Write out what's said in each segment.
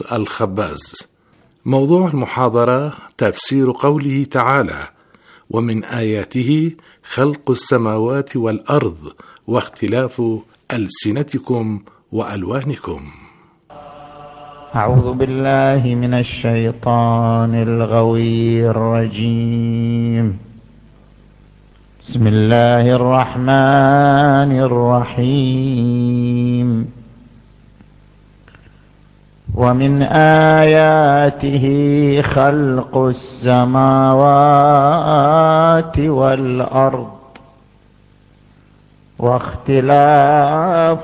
الخباز. موضوع المحاضرة تفسير قوله تعالى: ومن آياته خلق السماوات والأرض واختلاف ألسنتكم وألوانكم. أعوذ بالله من الشيطان الغوي الرجيم. بسم الله الرحمن الرحيم. ومن آياته خلق السماوات والأرض واختلاف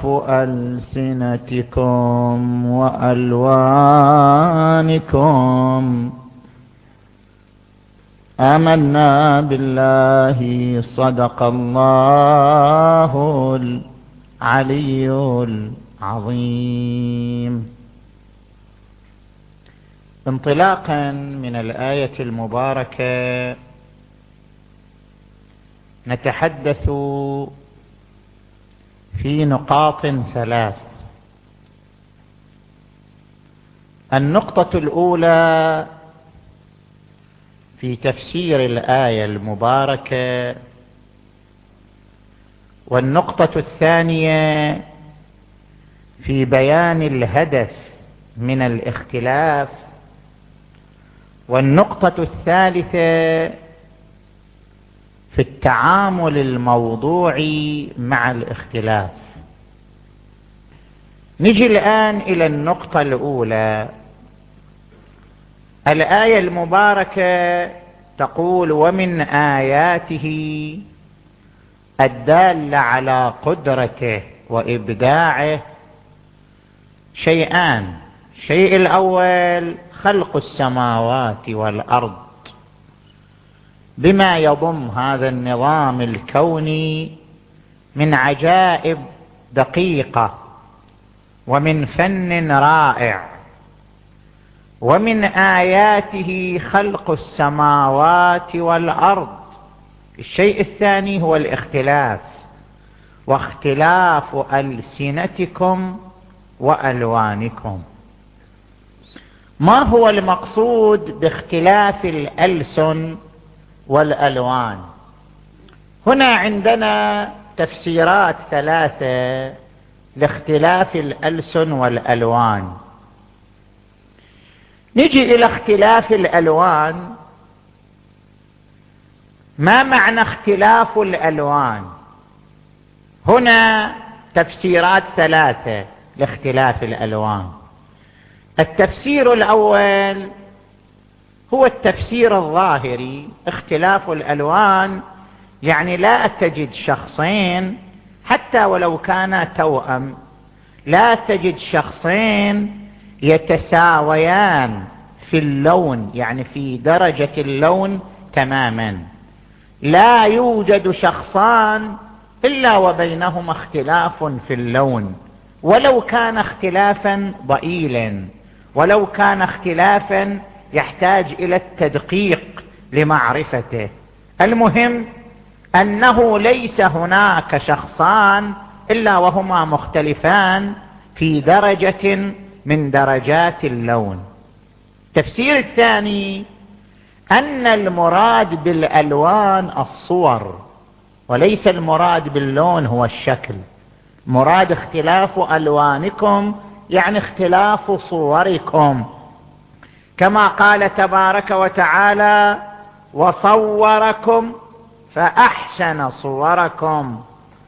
ألسنتكم وألوانكم. آمنا بالله صدق الله العلي العظيم. انطلاقا من الآية المباركة نتحدث في نقاط ثلاث. النقطة الأولى في تفسير الآية المباركة، والنقطة الثانية في بيان الهدف من الاختلاف، والنقطة الثالثة في التعامل الموضوعي مع الاختلاف. نجي الآن إلى النقطة الأولى. الآية المباركة تقول: ومن آياته الدالة على قدرته وإبداعه شيئان. الشيء الأول خلق السماوات والأرض، بما يضم هذا النظام الكوني من عجائب دقيقة ومن فن رائع. ومن آياته خلق السماوات والأرض. الشيء الثاني هو الاختلاف، واختلاف ألسنتكم وألوانكم. ما هو المقصود باختلاف الألسن والألوان؟ هنا عندنا تفسيرات ثلاثة لاختلاف الألسن والألوان. نجي إلى اختلاف الألوان. ما معنى اختلاف الألوان؟ هنا تفسيرات ثلاثة لاختلاف الألوان. التفسير الأول هو التفسير الظاهري. اختلاف الألوان يعني لا تجد شخصين حتى ولو كانا توأم، لا تجد شخصين يتساويان في اللون، يعني في درجة اللون تماما. لا يوجد شخصان إلا وبينهما اختلاف في اللون، ولو كان اختلافا ضئيلا، ولو كان اختلافا يحتاج إلى التدقيق لمعرفته. المهم أنه ليس هناك شخصان إلا وهما مختلفان في درجة من درجات اللون. التفسير الثاني أن المراد بالألوان الصور، وليس المراد باللون هو الشكل. مراد اختلاف ألوانكم يعني اختلاف صوركم، كما قال تبارك وتعالى: وصوركم فأحسن صوركم.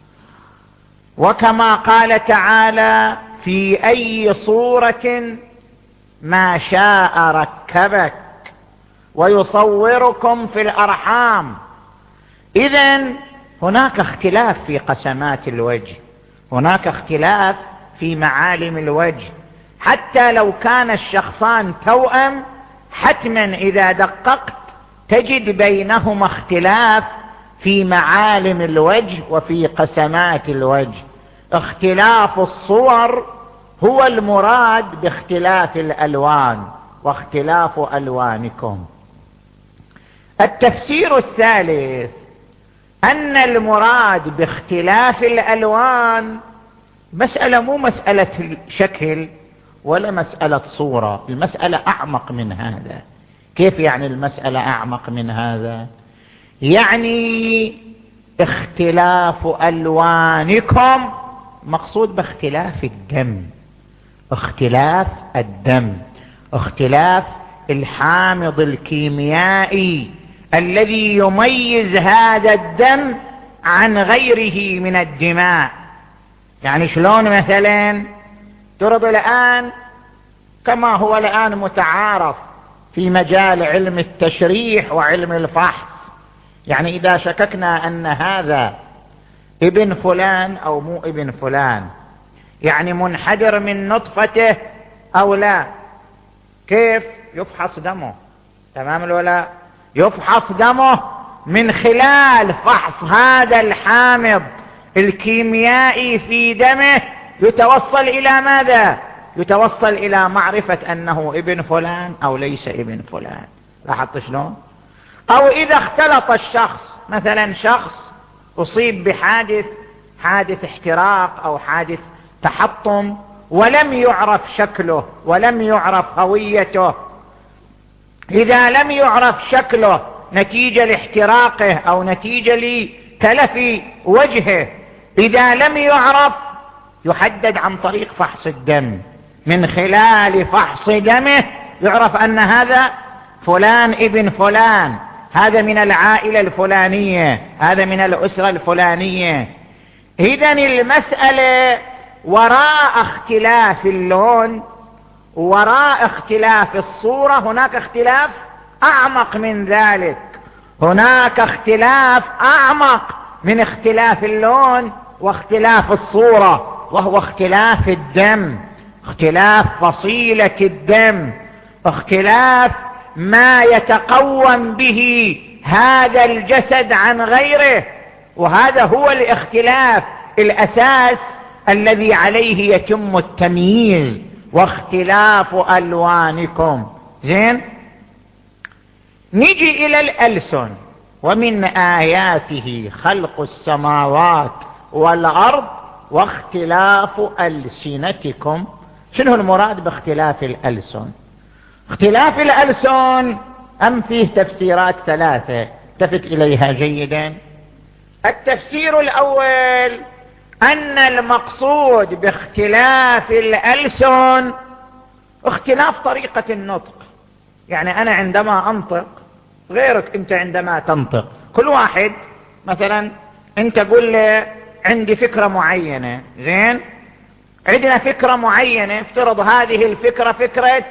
وكما قال تعالى: في أي صورة ما شاء ركبك ويصوركم في الأرحام. إذن هناك اختلاف في قسمات الوجه، هناك اختلاف في معالم الوجه. حتى لو كان الشخصان توأم، حتما إذا دققت تجد بينهما اختلاف في معالم الوجه وفي قسمات الوجه. اختلاف الصور هو المراد باختلاف الألوان، واختلاف ألوانكم. التفسير الثالث أن المراد باختلاف الألوان مسألة مو مسألة شكل ولا مسألة صورة، المسألة أعمق من هذا. كيف يعني المسألة أعمق من هذا؟ يعني اختلاف ألوانكم مقصود باختلاف الدم، اختلاف الدم، اختلاف الحامض الكيميائي الذي يميز هذا الدم عن غيره من الدماء. يعني شلون مثلا ترد الآن كما هو الآن متعارف في مجال علم التشريح وعلم الفحص، يعني إذا شككنا أن هذا ابن فلان أو مو ابن فلان، يعني منحدر من نطفته أو لا، كيف؟ يفحص دمه، تمام ولا؟ يفحص دمه من خلال فحص هذا الحامض الكيميائي في دمه، يتوصل إلى ماذا؟ يتوصل إلى معرفة أنه ابن فلان أو ليس ابن فلان. لاحظت شلون؟ أو إذا اختلط الشخص، مثلا شخص أصيب حادث احتراق أو حادث تحطم ولم يعرف شكله ولم يعرف هويته، إذا لم يعرف شكله نتيجة لاحتراقه أو نتيجة لتلف وجهه، إذا لم يعرف يحدد عن طريق فحص الدم، من خلال فحص دمه يعرف أن هذا فلان ابن فلان، هذا من العائلة الفلانية، هذا من الأسرة الفلانية. إذن المسألة وراء اختلاف اللون، وراء اختلاف الصورة، هناك اختلاف أعمق من ذلك، هناك اختلاف أعمق من اختلاف اللون واختلاف الصورة، وهو اختلاف الدم، اختلاف فصيلة الدم، اختلاف ما يتقوم به هذا الجسد عن غيره. وهذا هو الاختلاف الأساس الذي عليه يتم التمييز، واختلاف ألوانكم. زين، نجي إلى الألسن. ومن آياته خلق السماوات والأرض واختلاف ألسنتكم. شنو المراد باختلاف الألسن؟ اختلاف الألسن فيه تفسيرات ثلاثة، التفت إليها جيدا. التفسير الأول أن المقصود باختلاف الألسن اختلاف طريقة النطق. يعني أنا عندما أنطق غيرك أنت عندما تنطق، كل واحد مثلا أنت قل لي عندي فكرة معينة، زين، عندنا فكرة معينة، افترض هذه الفكرة فكرة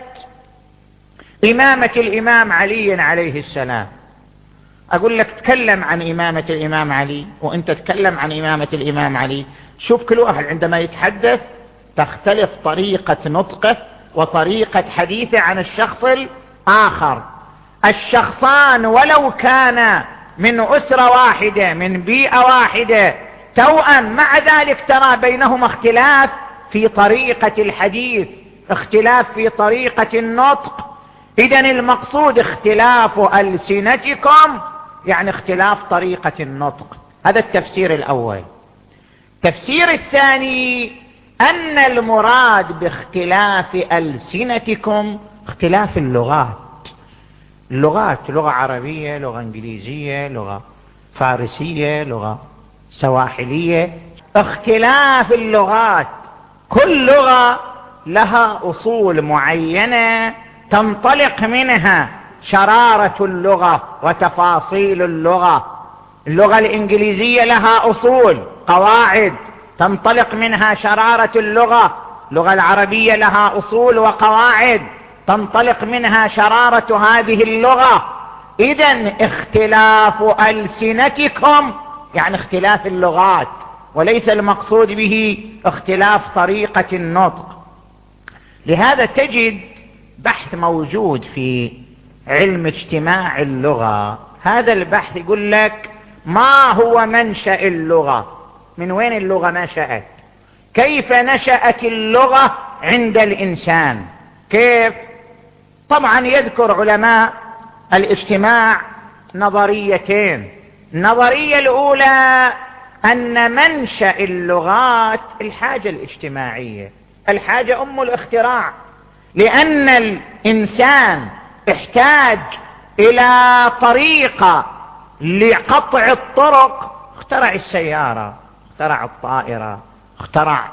إمامة الإمام علي عليه السلام. أقول لك تكلم عن إمامة الإمام علي، وأنت تتكلم عن إمامة الإمام علي. شوف كل واحد عندما يتحدث تختلف طريقة نطقه وطريقة حديثه عن الشخص الآخر. الشخصان ولو كان من أسرة واحدة من بيئة واحدة توأم، مع ذلك ترى بينهما اختلاف في طريقة الحديث، اختلاف في طريقة النطق. إذن المقصود اختلاف ألسنتكم يعني اختلاف طريقة النطق. هذا التفسير الأول. التفسير الثاني أن المراد باختلاف ألسنتكم اختلاف اللغات. اللغات، لغة عربية، لغة إنجليزية، لغة فارسية، لغة سواحلية، اختلاف اللغات. كل لغة لها أصول معينة تنطلق منها شرارة اللغة وتفاصيل اللغة. اللغة الإنجليزية لها أصول، قواعد تنطلق منها شرارة اللغة. اللغة العربية لها أصول وقواعد تنطلق منها شرارة هذه اللغة. إذن اختلاف ألسنتكم يعني اختلاف اللغات، وليس المقصود به اختلاف طريقة النطق. لهذا تجد بحث موجود في علم اجتماع اللغة. هذا البحث يقول لك ما هو منشأ اللغة، من وين اللغة نشأت، كيف نشأت اللغة عند الإنسان، كيف. طبعا يذكر علماء الاجتماع نظريتين. النظرية الأولى أن منشأ اللغات الحاجة الاجتماعية. الحاجة أم الاختراع، لأن الإنسان احتاج إلى طريقة لقطع الطرق، اخترع السيارة، اخترع الطائرة، اخترع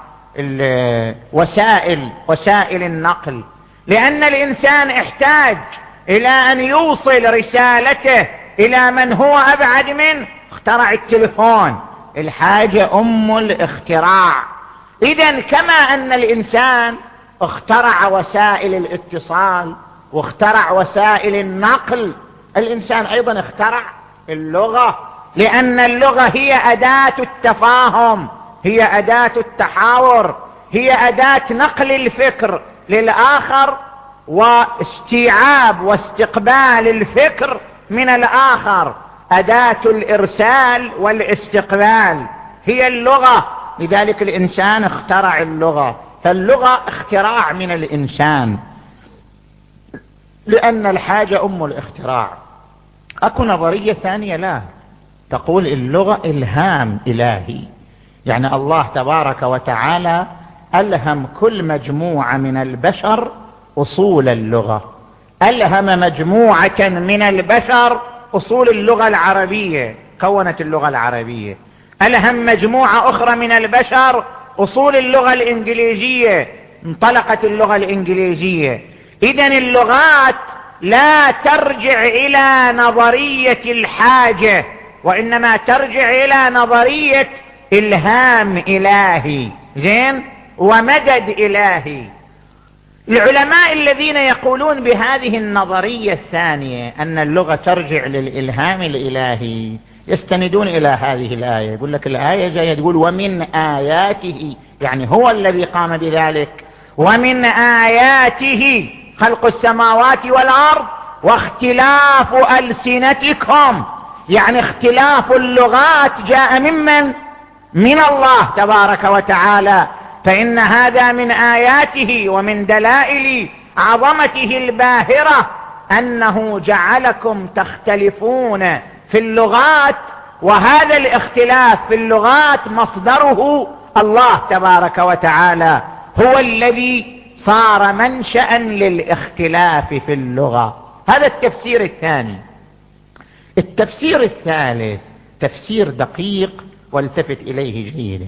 وسائل النقل. لأن الإنسان احتاج إلى أن يوصل رسالته إلى من هو أبعد منه، اخترع التليفون. الحاجة أم الاختراع. إذن كما أن الإنسان اخترع وسائل الاتصال واخترع وسائل النقل، الإنسان أيضا اخترع اللغة، لأن اللغة هي أداة التفاهم، هي أداة التحاور، هي أداة نقل الفكر للآخر واستيعاب واستقبال الفكر من الآخر، أداة الإرسال والاستقبال هي اللغة. لذلك الإنسان اخترع اللغة، فاللغة اختراع من الإنسان، لأن الحاجة أم الاختراع. أكو نظرية ثانية لا تقول اللغة إلهام إلهي، يعني الله تبارك وتعالى ألهم كل مجموعة من البشر أصول اللغة، ألهم مجموعة من البشر أصول اللغة العربية، كونت اللغة العربية، ألهم مجموعة أخرى من البشر أصول اللغة الإنجليزية، انطلقت اللغة الإنجليزية. إذن اللغات لا ترجع إلى نظرية الحاجة، وإنما ترجع إلى نظرية إلهام إلهي، زين، ومدد إلهي. العلماء الذين يقولون بهذه النظرية الثانية أن اللغة ترجع للإلهام الإلهي يستندون إلى هذه الآية. يقول لك الآية جاية تقول ومن آياته، يعني هو الذي قام بذلك، ومن آياته خلق السماوات والأرض واختلاف ألسنتكم، يعني اختلاف اللغات جاء من الله تبارك وتعالى. فإن هذا من آياته ومن دلائل عظمته الباهرة أنه جعلكم تختلفون في اللغات، وهذا الاختلاف في اللغات مصدره الله تبارك وتعالى، هو الذي صار منشأ للاختلاف في اللغة. هذا التفسير الثاني. التفسير الثالث تفسير دقيق والتفت إليه جيدا.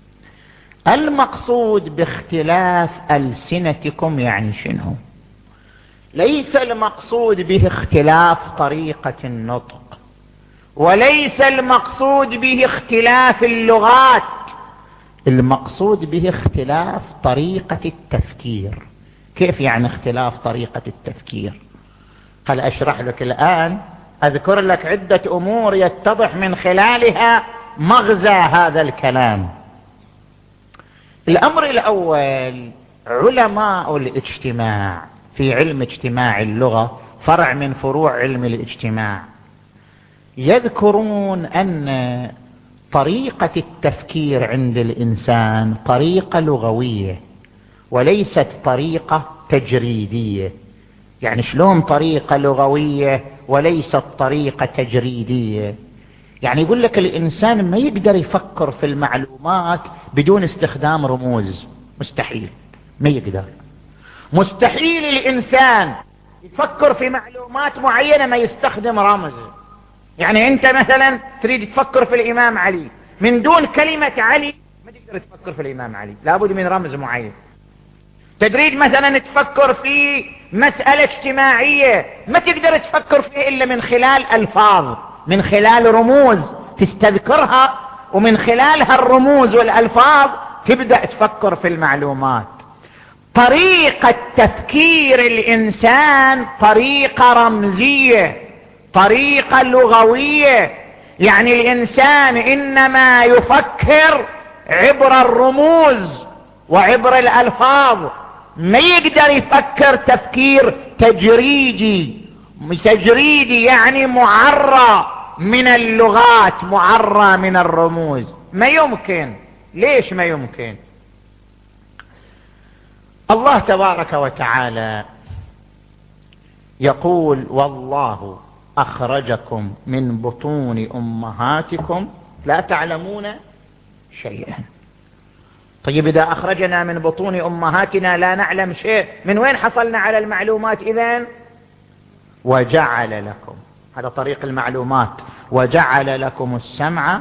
المقصود باختلاف ألسنتكم يعني شنو؟ ليس المقصود به اختلاف طريقة النطق، وليس المقصود به اختلاف اللغات، المقصود به اختلاف طريقة التفكير. كيف يعني اختلاف طريقة التفكير؟ هل أشرح لك الآن؟ أذكر لك عدة أمور يتضح من خلالها مغزى هذا الكلام. الأمر الأول، علماء الاجتماع في علم اجتماع اللغة، فرع من فروع علم الاجتماع، يذكرون أن طريقة التفكير عند الإنسان طريقة لغوية وليست طريقة تجريدية. يعني شلون طريقة لغوية وليست طريقة تجريدية؟ يعني يقول لك الإنسان ما يقدر يفكر في المعلومات بدون استخدام رموز، مستحيل، ما يقدر. مستحيل الإنسان يفكر في معلومات معينة ما يستخدم رمز. يعني أنت مثلا تريد تفكر في الإمام علي، من دون كلمة علي ما تقدر تفكر في الإمام علي، لابد من رمز معين. تريد مثلا تفكر في مسألة اجتماعية، ما تقدر تفكر فيه إلا من خلال ألفاظ، من خلال رموز تستذكرها، ومن خلال هالرموز والألفاظ تبدأ تفكر في المعلومات. طريقة تفكير الإنسان طريقة رمزية، طريقة لغوية. يعني الإنسان إنما يفكر عبر الرموز وعبر الألفاظ، ما يقدر يفكر تفكير تجريدي. تجريدي يعني معرى من اللغات، معرى من الرموز، ما يمكن. ليش ما يمكن؟ الله تبارك وتعالى يقول والله أخرجكم من بطون أمهاتكم لا تعلمون شيئا. طيب إذا أخرجنا من بطون أمهاتنا لا نعلم شيء، من وين حصلنا على المعلومات إذن؟ وجعل لكم، هذا طريق المعلومات، وجعل لكم السمع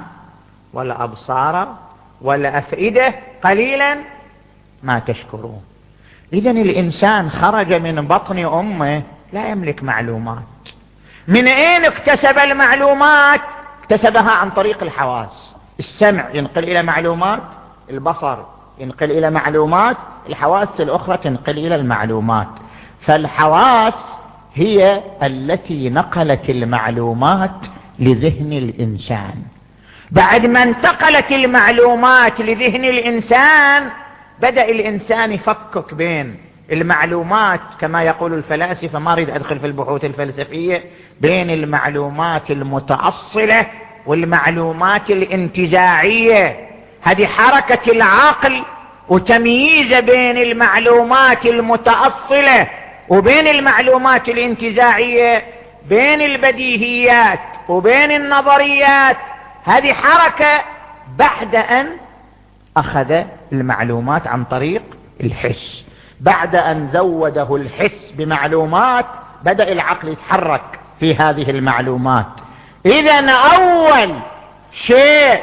والأبصار والأفئدة قليلا ما تشكرون. إذن الإنسان خرج من بطن أمه لا يملك معلومات. من أين اكتسب المعلومات؟ اكتسبها عن طريق الحواس. السمع ينقل إلى معلومات، البصر ينقل إلى معلومات، الحواس الأخرى تنقل إلى المعلومات. فالحواس هي التي نقلت المعلومات لذهن الإنسان. بعد ما انتقلت المعلومات لذهن الإنسان بدأ الإنسان يفكك بين المعلومات كما يقول الفلاسفة، ما أريد أدخل في البحوث الفلسفية، بين المعلومات المتأصلة والمعلومات الانتزاعية. هذه حركة العقل وتمييز بين المعلومات المتأصلة وبين المعلومات الانتزاعية، بين البديهيات وبين النظريات. هذه حركة بعد أن أخذ المعلومات عن طريق الحس. بعد أن زوده الحس بمعلومات بدأ العقل يتحرك في هذه المعلومات. إذن أول شيء،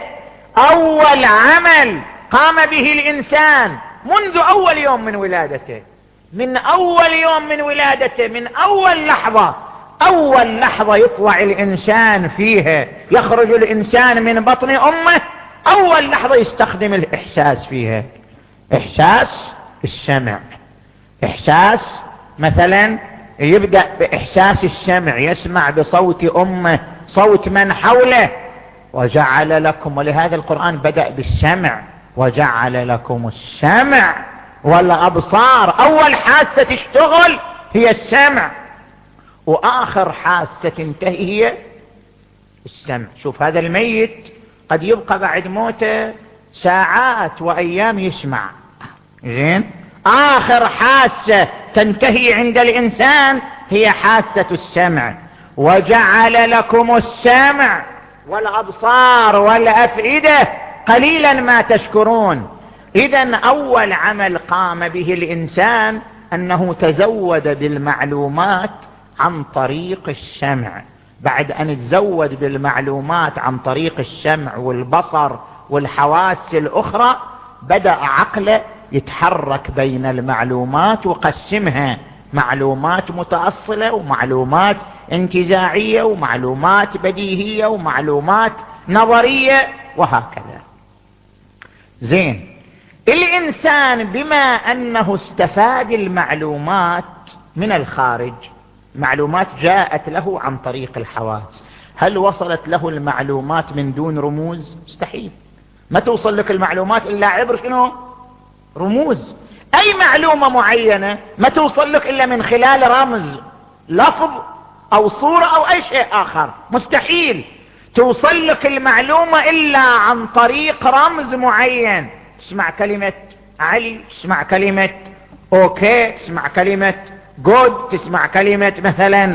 أول عمل قام به الإنسان منذ أول يوم من ولادته، من أول يوم من ولادته، من أول لحظة، أول لحظة يطلع الإنسان فيها، يخرج الإنسان من بطن أمه، أول لحظة يستخدم الإحساس فيها، إحساس السمع. إحساس مثلا يبدأ بإحساس السمع، يسمع بصوت أمه، صوت من حوله. وجعل لكم، ولهذا القرآن بدأ بالسمع، وجعل لكم السمع والأبصار. أول حاسة تشتغل هي السمع، وآخر حاسة تنتهي هي السمع. شوف هذا الميت قد يبقى بعد موته ساعات وأيام يسمع، زين، آخر حاسة تنتهي عند الإنسان هي حاسة السمع. وجعل لكم السمع والأبصار والأفئدة قليلا ما تشكرون. إذن أول عمل قام به الإنسان أنه تزود بالمعلومات عن طريق السمع. بعد أن تزود بالمعلومات عن طريق السمع والبصر والحواس الأخرى بدأ عقله يتحرك بين المعلومات وقسمها معلومات متأصلة ومعلومات انتزاعية ومعلومات بديهية ومعلومات نظرية وهكذا. زين، الإنسان بما أنه استفاد المعلومات من الخارج، معلومات جاءت له عن طريق الحواس، هل وصلت له المعلومات من دون رموز؟ مستحيل. ما توصل لك المعلومات إلا عبر شنو؟ رموز. أي معلومة معينة ما توصل لك إلا من خلال رمز، لفظ أو صورة أو أي شيء آخر. مستحيل توصل لك المعلومة إلا عن طريق رمز معين. تسمع كلمة علي، تسمع كلمة أوكي، تسمع كلمة جود، تسمع كلمة مثلا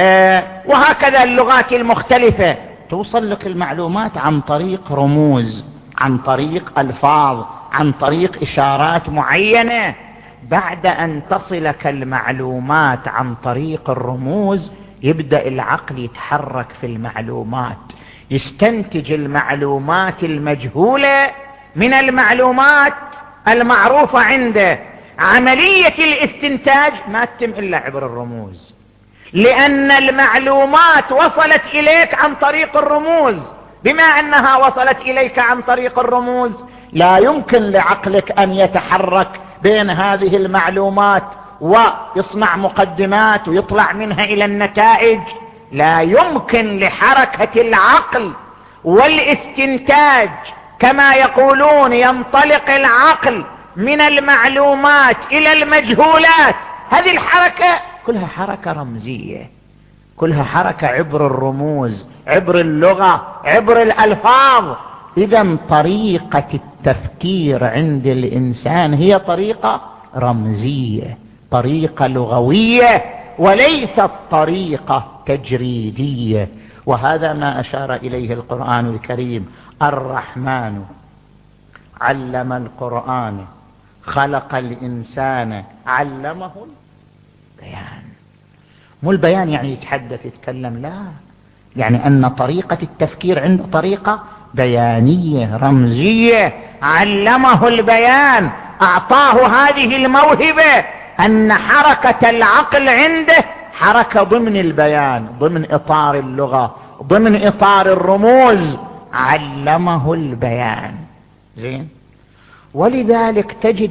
وهكذا اللغات المختلفة. توصل لك المعلومات عن طريق رموز، عن طريق ألفاظ، عن طريق إشارات معينة. بعد أن تصلك المعلومات عن طريق الرموز يبدأ العقل يتحرك في المعلومات، يستنتج المعلومات المجهولة من المعلومات المعروفة عنده. عملية الاستنتاج ما تتم إلا عبر الرموز، لأن المعلومات وصلت إليك عن طريق الرموز. بما أنها وصلت إليك عن طريق الرموز لا يمكن لعقلك أن يتحرك بين هذه المعلومات ويصنع مقدمات ويطلع منها إلى النتائج. لا يمكن لحركة العقل والاستنتاج، كما يقولون ينطلق العقل من المعلومات إلى المجهولات. هذه الحركة كلها حركة رمزية، كلها حركة عبر الرموز، عبر اللغة، عبر الألفاظ. إذن طريقة التفكير عند الإنسان هي طريقة رمزية، طريقة لغوية، وليست طريقة تجريدية. وهذا ما أشار إليه القرآن الكريم: الرحمن علم القرآن خلق الإنسان علمه البيان. مو البيان يعني يتحدث يتكلم، لا، يعني أن طريقة التفكير عنده طريقة بيانية رمزية، علمه البيان، أعطاه هذه الموهبة أن حركة العقل عنده حركة ضمن البيان، ضمن إطار اللغة، ضمن إطار الرموز، علمه البيان. زين. ولذلك تجد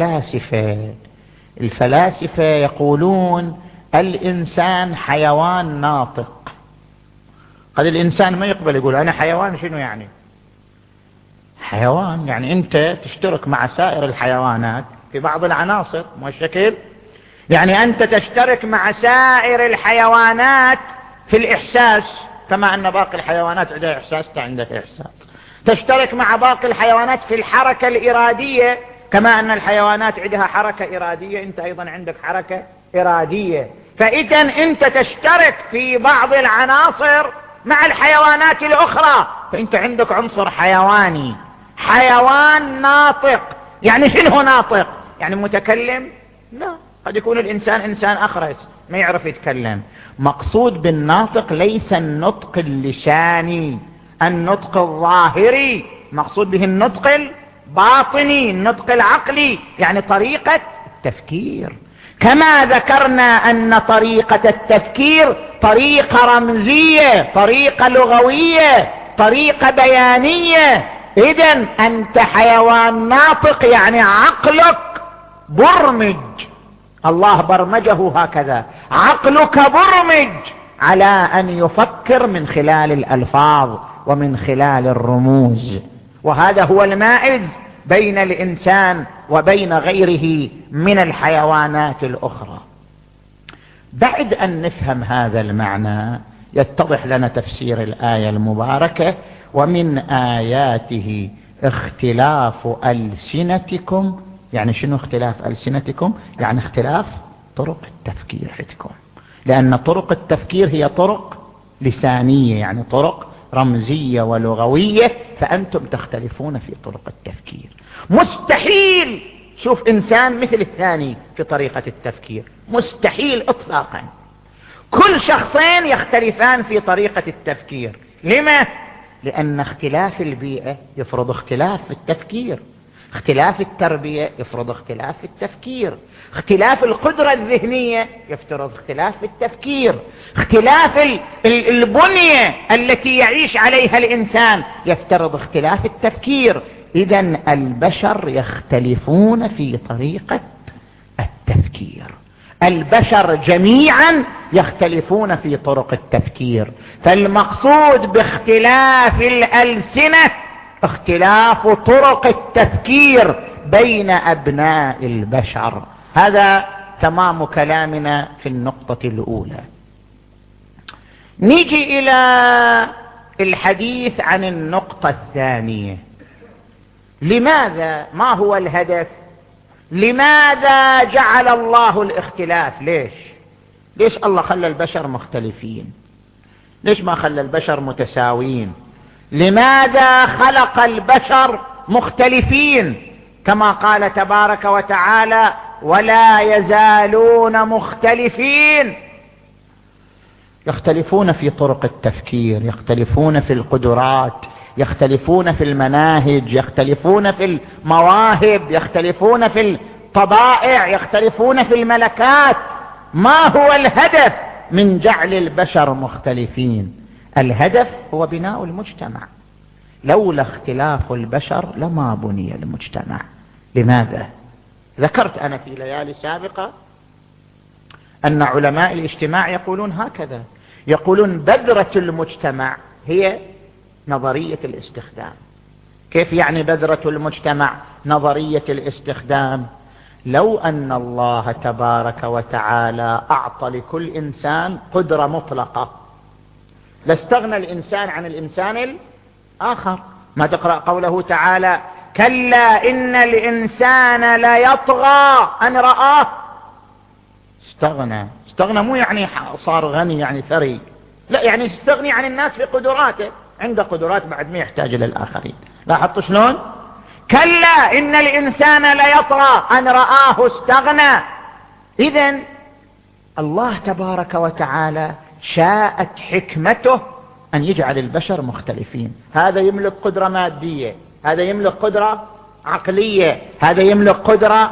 الفلاسفة يقولون الإنسان حيوان ناطق. قد الإنسان ما يقبل يقول أنا حيوان. شنو يعني حيوان؟ يعني أنت تشترك مع سائر الحيوانات في بعض العناصر، مو الشكل؟ يعني أنت تشترك مع سائر الحيوانات في الإحساس، كما أن باقي الحيوانات عندها إحساس، أنت عندك إحساس. تشترك مع باقي الحيوانات في الحركة الإرادية، كما أن الحيوانات عندها حركة إرادية، أنت أيضا عندك حركة إرادية. فإذا أنت تشترك في بعض العناصر مع الحيوانات الأخرى، فأنت عندك عنصر حيواني، حيوان ناطق. يعني شنو ناطق؟ يعني متكلم؟ لا، قد يكون الإنسان إنسان أخرس ما يعرف يتكلم. مقصود بالناطق ليس النطق اللساني، النطق الظاهري، مقصود به النطق الباطني، النطق العقلي، يعني طريقة التفكير. كما ذكرنا أن طريقة التفكير طريقة رمزية، طريقة لغوية، طريقة بيانية. إذن أنت حيوان ناطق، يعني عقلك برمج، الله برمجه هكذا، عقلك برمج على أن يفكر من خلال الألفاظ ومن خلال الرموز. وهذا هو المائز بين الإنسان وبين غيره من الحيوانات الأخرى. بعد أن نفهم هذا المعنى يتضح لنا تفسير الآية المباركة: ومن آياته اختلاف ألسنتكم. يعني شنو اختلاف ألسنتكم؟ يعني اختلاف طرق التفكير عندكم، لأن طرق التفكير هي طرق لسانية، يعني طرق رمزية ولغوية، فأنتم تختلفون في طرق التفكير. مستحيل شوف إنسان مثل الثاني في طريقة التفكير، مستحيل إطلاقا. كل شخصين يختلفان في طريقة التفكير. لما؟ لأن اختلاف البيئة يفرض اختلاف في التفكير، اختلاف التربية يفرض اختلاف في التفكير، اختلاف القدرة الذهنية يفترض اختلاف في التفكير، اختلاف البنية التي يعيش عليها الإنسان يفترض اختلاف التفكير. إذن البشر يختلفون في طريقة التفكير، البشر جميعا يختلفون في طرق التفكير. فالمقصود باختلاف الألسنة اختلاف طرق التفكير بين أبناء البشر. هذا تمام كلامنا في النقطة الأولى. نيجي إلى الحديث عن النقطة الثانية. لماذا؟ ما هو الهدف؟ لماذا جعل الله الاختلاف؟ ليش الله خلى البشر مختلفين؟ ليش ما خلى البشر متساويين؟ لماذا خلق البشر مختلفين؟ كما قال تبارك وتعالى: ولا يزالون مختلفين. يختلفون في طرق التفكير، يختلفون في القدرات، يختلفون في المناهج، يختلفون في المواهب، يختلفون في الطبائع، يختلفون في الملكات. ما هو الهدف من جعل البشر مختلفين؟ الهدف هو بناء المجتمع. لولا اختلاف البشر لما بني المجتمع. لماذا؟ ذكرت أنا في ليالي سابقة أن علماء الاجتماع يقولون هكذا، يقولون بذرة المجتمع هي نظرية الاستخدام. كيف يعني بذرة المجتمع نظرية الاستخدام؟ لو أن الله تبارك وتعالى أعطى لكل إنسان قدرة مطلقة لاستغنى الإنسان عن الإنسان الآخر. ما تقرأ قوله تعالى: كلا إن الإنسان ليطغى أن رآه استغنى مو يعني صار غني يعني ثري، لا، يعني استغني عن الناس بقدراته، عنده قدرات بعد ما يحتاج إلى الآخرين. لاحظت شلون؟ كلا إن الإنسان ليطغى أن رآه استغنى. إذن الله تبارك وتعالى شاءت حكمته أن يجعل البشر مختلفين. هذا يملك قدرة مادية، هذا يملك قدرة عقلية، هذا يملك قدرة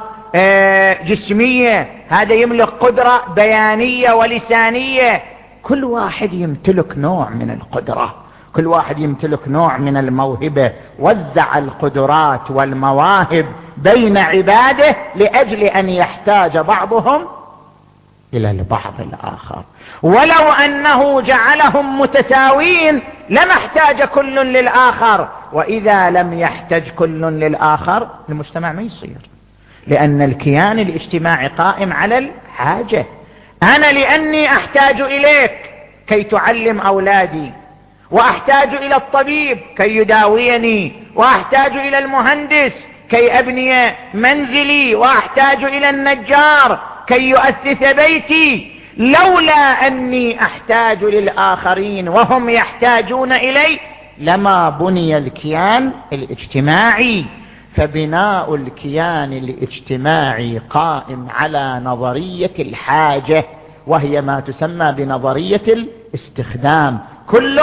جسمية، هذا يملك قدرة بيانية ولسانية. كل واحد يمتلك نوع من القدرة، كل واحد يمتلك نوع من الموهبة. وزع القدرات والمواهب بين عباده لأجل أن يحتاج بعضهم إلى البعض الآخر. ولو أنه جعلهم متساوين لما احتاج كل للآخر، وإذا لم يحتاج كل للآخر المجتمع ما يصير، لأن الكيان الاجتماعي قائم على الحاجة. أنا لأني أحتاج إليك كي تعلم أولادي، وأحتاج إلى الطبيب كي يداويني، وأحتاج إلى المهندس كي أبني منزلي، وأحتاج إلى النجار كي يؤسس بيتي. لولا أني أحتاج للآخرين وهم يحتاجون إلي لما بني الكيان الاجتماعي. فبناء الكيان الاجتماعي قائم على نظرية الحاجة، وهي ما تسمى بنظرية الاستخدام. كل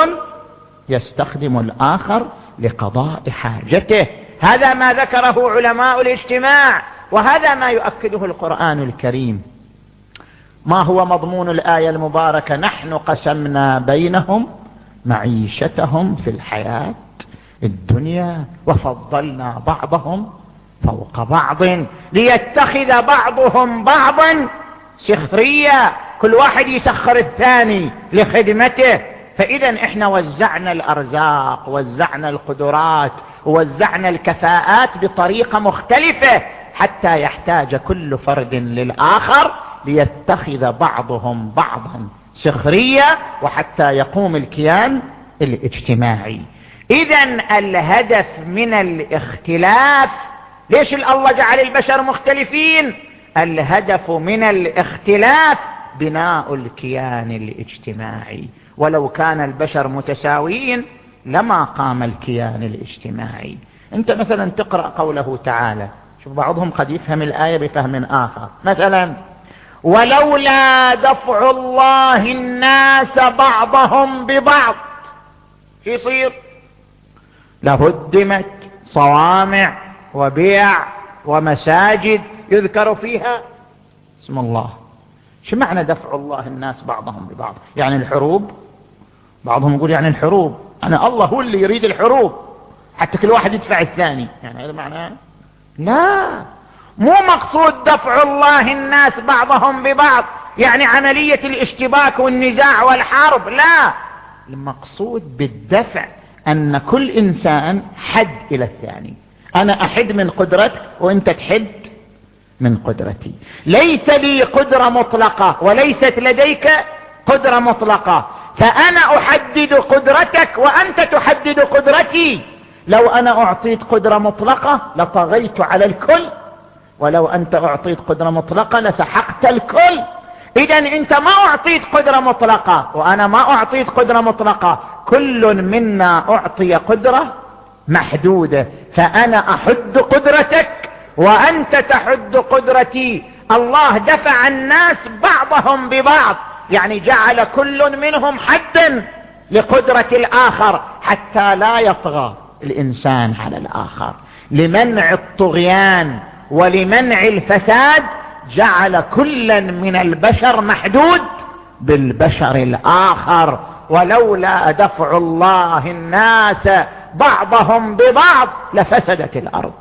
يستخدم الآخر لقضاء حاجته. هذا ما ذكره علماء الاجتماع، وهذا ما يؤكده القرآن الكريم. ما هو مضمون الآية المباركة؟ نحن قسمنا بينهم معيشتهم في الحياة الدنيا وفضلنا بعضهم فوق بعض ليتخذ بعضهم بعضا سخريا. كل واحد يسخر الثاني لخدمته. فإذا احنا وزعنا الأرزاق، وزعنا القدرات، ووزعنا الكفاءات بطريقة مختلفة حتى يحتاج كل فرد للآخر ليتخذ بعضهم بعضا سخريا، وحتى يقوم الكيان الاجتماعي. إذن الهدف من الاختلاف، ليش الله جعل البشر مختلفين؟ الهدف من الاختلاف بناء الكيان الاجتماعي. ولو كان البشر متساويين لما قام الكيان الاجتماعي. انت مثلا تقرأ قوله تعالى، شوف بعضهم قد يفهم الآية بفهم آخر. مثلا ولولا دفع الله الناس بعضهم ببعض شو يصير؟ لهدمت صوامع وبيع ومساجد يذكر فيها اسم الله. شو معنى دفع الله الناس بعضهم ببعض؟ يعني الحروب؟ بعضهم يقول يعني الحروب، أنا الله هو اللي يريد الحروب حتى كل واحد يدفع الثاني، يعني هذا معناه؟ لا، مو مقصود دفع الله الناس بعضهم ببعض يعني عملية الاشتباك والنزاع والحرب، لا، المقصود بالدفع أن كل إنسان حد إلى الثاني. أنا أحد من قدرتك وأنت تحد من قدرتي. ليس لي قدرة مطلقة وليست لديك قدرة مطلقة، فأنا أحدد قدرتك وأنت تحدد قدرتي. لو أنا أعطيت قدرة مطلقة لطغيت على الكل، ولو أنت أعطيت قدرة مطلقة لسحقت الكل. إذن أنت ما أعطيت قدرة مطلقة وأنا ما أعطيت قدرة مطلقة، كل منا أعطي قدرة محدودة، فأنا أحد قدرتك وأنت تحد قدرتي. الله دفع الناس بعضهم ببعض، يعني جعل كل منهم حدا لقدرة الآخر حتى لا يطغى الإنسان على الآخر. لمنع الطغيان ولمنع الفساد جعل كلا من البشر محدود بالبشر الآخر. ولولا دفع الله الناس بعضهم ببعض لفسدت الأرض.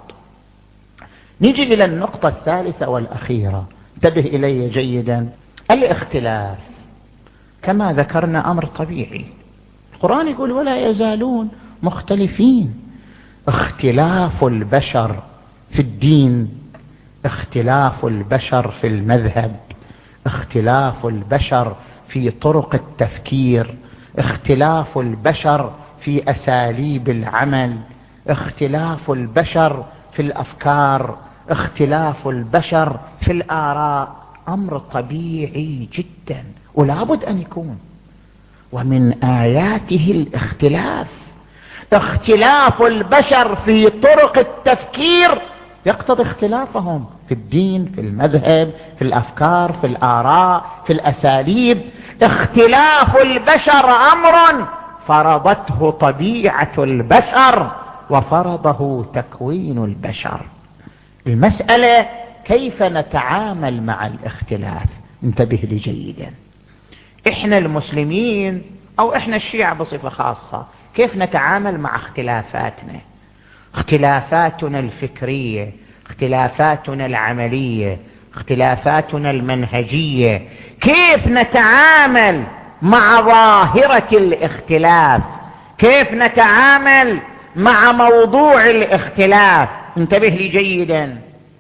نيجي إلى النقطة الثالثة والأخيرة، انتبه إلي جيدا. الاختلاف كما ذكرنا أمر طبيعي. القرآن يقول ولا يزالون مختلفين. اختلاف البشر في الدين، اختلاف البشر في المذهب، اختلاف البشر في طرق التفكير، اختلاف البشر في أساليب العمل، اختلاف البشر في الأفكار، اختلاف البشر في الآراء، أمر طبيعي جدا ولا بد أن يكون. ومن آياته الاختلاف. اختلاف البشر في طرق التفكير يقتضي اختلافهم في الدين، في المذهب، في الأفكار، في الآراء، في الأساليب. اختلاف البشر أمر فرضته طبيعة البشر وفرضه تكوين البشر. المسألة كيف نتعامل مع الاختلاف. انتبه لي جيدا. احنا المسلمين او احنا الشيعة بصفة خاصة كيف نتعامل مع اختلافاتنا؟ اختلافاتنا الفكرية، اختلافاتنا العملية، اختلافاتنا المنهجية. كيف نتعامل مع ظاهرة الاختلاف؟ كيف نتعامل مع موضوع الاختلاف؟ انتبه لي جيدا.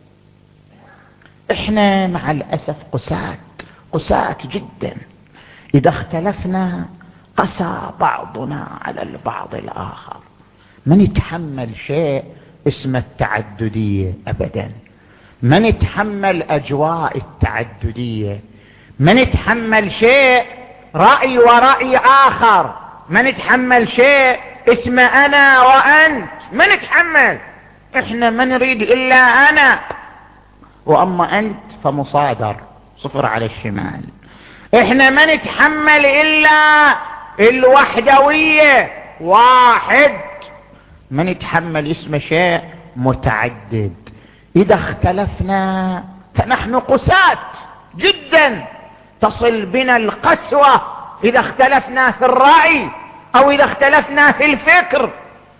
احنا مع الأسف قساة جدا. إذا اختلفنا قسى بعضنا على البعض الآخر. ما نتحمل شيء اسمه التعددية أبدا، ما نتحمل أجواء التعددية، ما نتحمل شيء رأي ورأي آخر، ما نتحمل شيء اسمه أنا وأنت، ما نتحمل. احنا ما نريد إلا أنا، وأما أنت فمصادر صفر على الشمال. احنا ما نتحمل إلا الوحدوية، واحد. ما نتحمل اسم شيء متعدد. إذا اختلفنا فنحن قساة جدا، تصل بنا القسوة إذا اختلفنا في الرأي أو إذا اختلفنا في الفكر،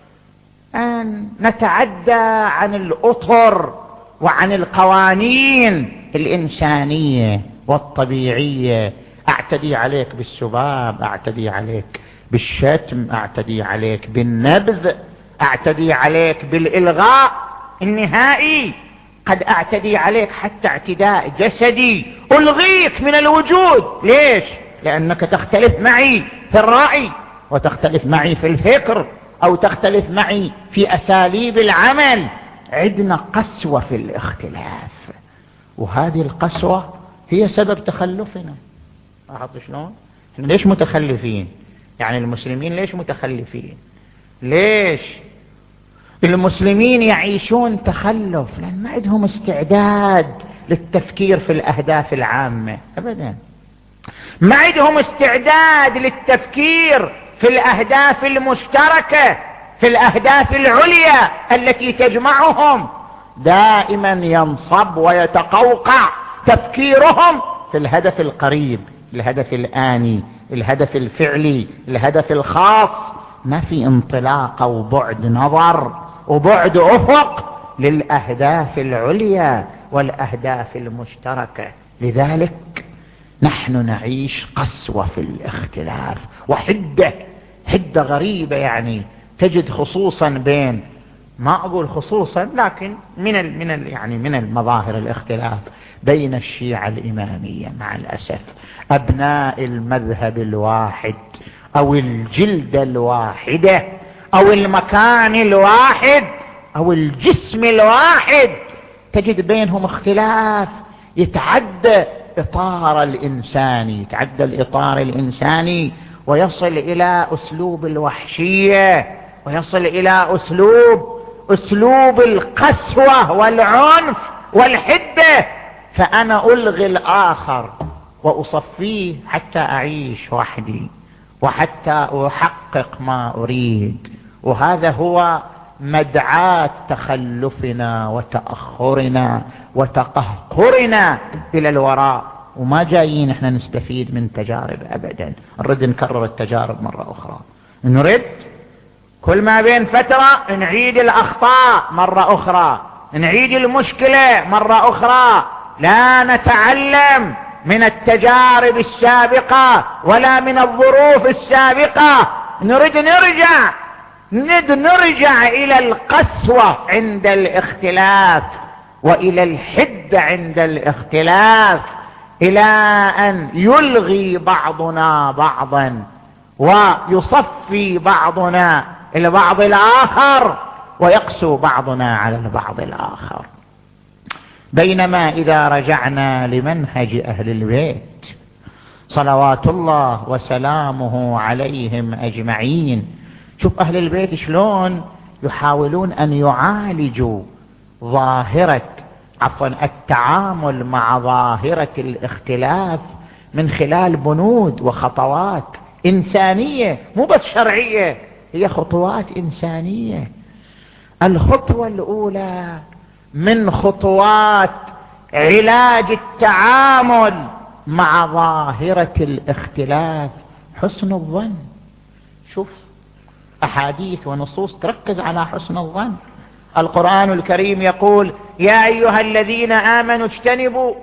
أن نتعدى عن الأطر وعن القوانين الإنسانية والطبيعية. أعتدي عليك بالسباب، أعتدي عليك بالشتم، أعتدي عليك بالنبذ، أعتدي عليك بالإلغاء النهائي، قد أعتدي عليك حتى اعتداء جسدي، ألغيك من الوجود. ليش؟ لأنك تختلف معي في الرأي، وتختلف معي في الفكر، أو تختلف معي في أساليب العمل. عندنا قسوة في الاختلاف، وهذه القسوة هي سبب تخلفنا. عرفت شلون؟ ليش متخلفين؟ يعني المسلمين ليش متخلفين؟ ليش المسلمين يعيشون تخلف؟ لأن ما عندهم استعداد للتفكير في الأهداف العامة أبدا، ما عندهم استعداد للتفكير في الأهداف المشتركة، في الأهداف العليا التي تجمعهم. دائما ينصب ويتقوقع تفكيرهم في الهدف القريب، الهدف الآني، الهدف الفعلي، الهدف الخاص. ما في انطلاق أو بعد نظر وبعد أفق للأهداف العليا والأهداف المشتركة. لذلك نحن نعيش قسوة في الاختلاف وحدة غريبة. يعني تجد خصوصا بين، ما أقول خصوصا لكن من المظاهر الاختلاف بين الشيعة الإمامية مع الأسف، أبناء المذهب الواحد أو الجلدة الواحدة أو المكان الواحد أو الجسم الواحد، تجد بينهم اختلاف يتعدى إطار الإنساني، يتعدى الإطار الإنساني ويصل إلى أسلوب الوحشية، ويصل إلى أسلوب القسوة والعنف والحدة. فأنا ألغي الآخر وأصفيه حتى أعيش وحدي وحتى أحقق ما أريد. وهذا هو مدعاة تخلفنا وتأخرنا وتقهقرنا إلى الوراء. وما جايين احنا نستفيد من تجارب أبدا، نريد نكرر التجارب مرة أخرى، نريد كل ما بين فترة نعيد الأخطاء مرة أخرى، نعيد المشكلة مرة أخرى. لا نتعلم من التجارب السابقة ولا من الظروف السابقة، نريد نرجع إلى القسوة عند الاختلاف وإلى الحدة عند الاختلاف، إلى أن يلغي بعضنا بعضا ويصفي بعضنا البعض الآخر ويقسو بعضنا على البعض الآخر. بينما إذا رجعنا لمنهج أهل البيت صلوات الله وسلامه عليهم أجمعين، شوف أهل البيت شلون يحاولون أن يعالجوا التعامل مع ظاهرة الاختلاف من خلال بنود وخطوات إنسانية، مو بس شرعية، هي خطوات إنسانية. الخطوة الأولى من خطوات علاج التعامل مع ظاهرة الاختلاف حسن الظن. شوف أحاديث ونصوص تركز على حسن الظن. القرآن الكريم يقول: يا أيها الذين آمنوا اجتنبوا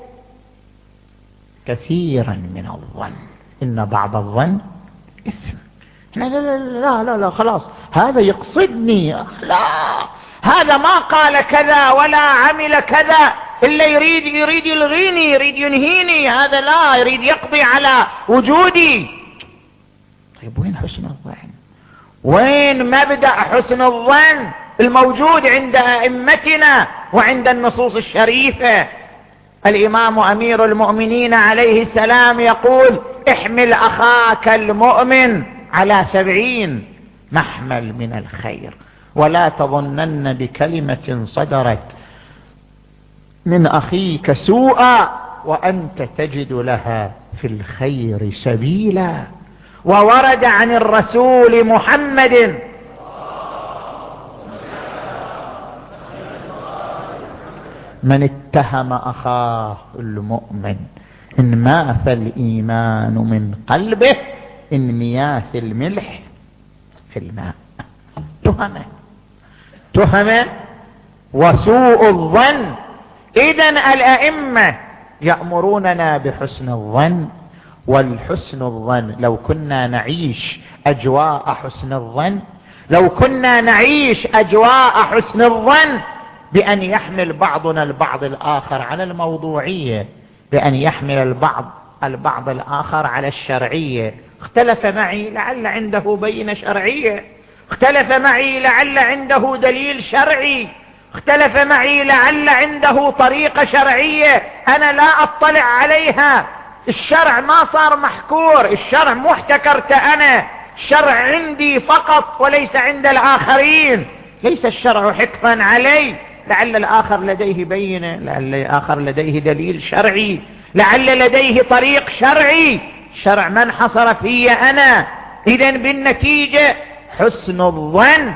كثيرا من الظن إن بعض الظن إثم. لا لا لا لا لا خلاص، هذا يقصدني، لا، هذا ما قال كذا ولا عمل كذا إلا يريد يلغيني، يريد ينهيني، هذا لا، يريد يقضي على وجودي. طيب وين حسن الظن؟ وين مبدأ حسن الظن الموجود عند أئمتنا وعند النصوص الشريفة؟ الإمام أمير المؤمنين عليه السلام يقول: احمل أخاك المؤمن على 70 محمل من الخير، ولا تظنن بكلمة صدرت من أخيك سوءا وأنت تجد لها في الخير سبيلا. وورد عن الرسول محمد من اتهم أخاه المؤمن إن ماث الإيمان من قلبه إن مياث الملح في الماء. تهمة وسوء الظن. إذن الأئمة يأمروننا بحسن الظن، والحسن الظن لو كنا نعيش أجواء حسن الظن، لو كنا نعيش أجواء حسن الظن بأن يحمل بعضنا البعض الآخر على الموضوعية، بأن يحمل البعض الآخر على الشرعية. اختلف معي لعل عنده بينة شرعية، اختلف معي لعل عنده دليل شرعي، اختلف معي لعل عنده طريقة شرعية أنا لا أطلع عليها. الشرع ما صار محكور، الشرع مو احتكرت أنا، الشرع عندي فقط وليس عند الآخرين، ليس الشرع حكرا علي. لعل الآخر لديه بينة، لعل الآخر لديه دليل شرعي، لعل لديه طريق شرعي، الشرع ما انحصر في أنا. إذن بالنتيجة حسن الظن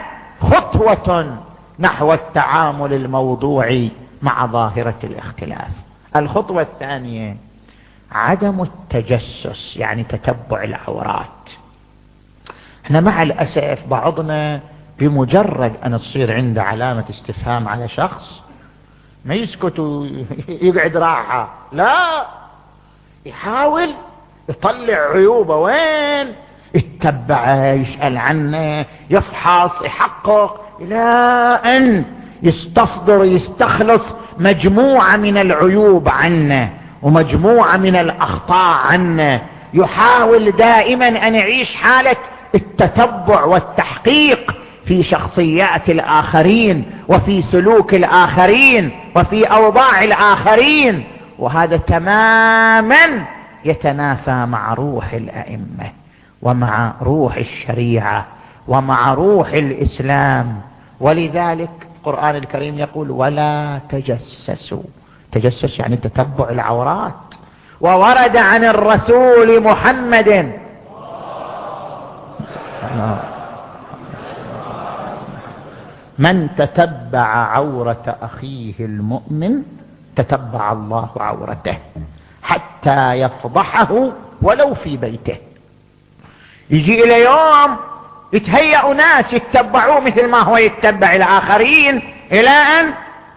خطوة نحو التعامل الموضوعي مع ظاهرة الاختلاف. الخطوة الثانية عدم التجسس، يعني تتبع العورات. احنا مع الأسف بعضنا بمجرد أن تصير عنده علامة استفهام على شخص ما يسكت ويقعد راحة، لا، يحاول يطلع عيوبه، وين يتبعه، يسأل عنه، يفحص، يحقق، إلى أن يستصدر يستخلص مجموعة من العيوب عنه ومجموعة من الأخطاء عنه. يحاول دائما أن يعيش حالة التتبع والتحقيق في شخصيات الآخرين وفي سلوك الآخرين وفي أوضاع الآخرين، وهذا تماما يتنافى مع روح الأئمة ومع روح الشريعة ومع روح الإسلام. ولذلك القرآن الكريم يقول: ولا تجسسوا. تجسس يعني تتبع العورات. وورد عن الرسول محمد من تتبع عورة أخيه المؤمن تتبع الله عورته حتى يفضحه ولو في بيته. يجي إلى يوم يتهيأ ناس يتبعوه مثل ما هو يتبع الآخرين، إلى أن